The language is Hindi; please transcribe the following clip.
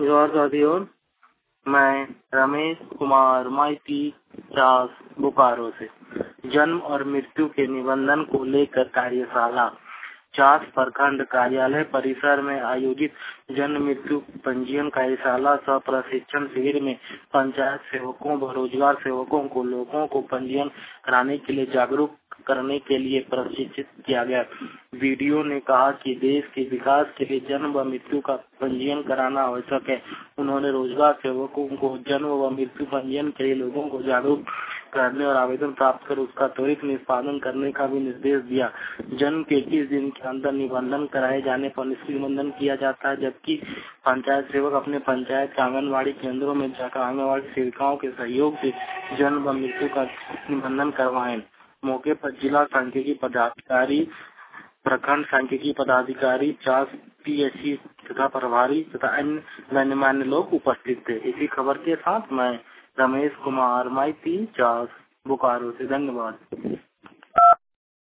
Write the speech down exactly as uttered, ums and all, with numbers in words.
जोहार साथियों, मैं रमेश कुमार माइती चास बोकारो से जन्म और मृत्यु के निबंधन को लेकर कार्यशाला चास प्रखंड कार्यालय परिसर में आयोजित जन्म मृत्यु पंजीयन कार्यशाला सह प्रशिक्षण शिविर में पंचायत सेवकों व रोजगार सेवकों को लोगों को पंजीयन कराने के लिए जागरूक करने के लिए प्रशिक्षित किया गया। वीडियो ने कहा कि देश के विकास के लिए जन्म व मृत्यु का पंजीयन कराना आवश्यक है। उन्होंने रोजगार सेवकों को जन्म व मृत्यु पंजीयन के लिए लोगों को जागरूक करने और आवेदन प्राप्त कर उसका त्वरित निष्पादन करने का भी निर्देश दिया। जन्म के इक्कीस दिन के अंदर निबंधन कराए जाने पर निबंधन किया जाता है, जबकि पंचायत सेवक अपने पंचायत के आंगनबाड़ी केंद्रों में जाकर आंगनबाड़ी सेविकाओं के सहयोग से जन्म व मृत्यु का निबंधन करवाएं। मौके पर जिला सांख्यिकी पदाधिकारी, प्रखंड सांख्यिकी पदाधिकारी, चास पीएचसी तथा प्रभारी तथा अन्य गणमान्य लोग उपस्थित थे। इसी खबर के साथ मैं रमेश कुमार माइती चास बोकारो से। धन्यवाद।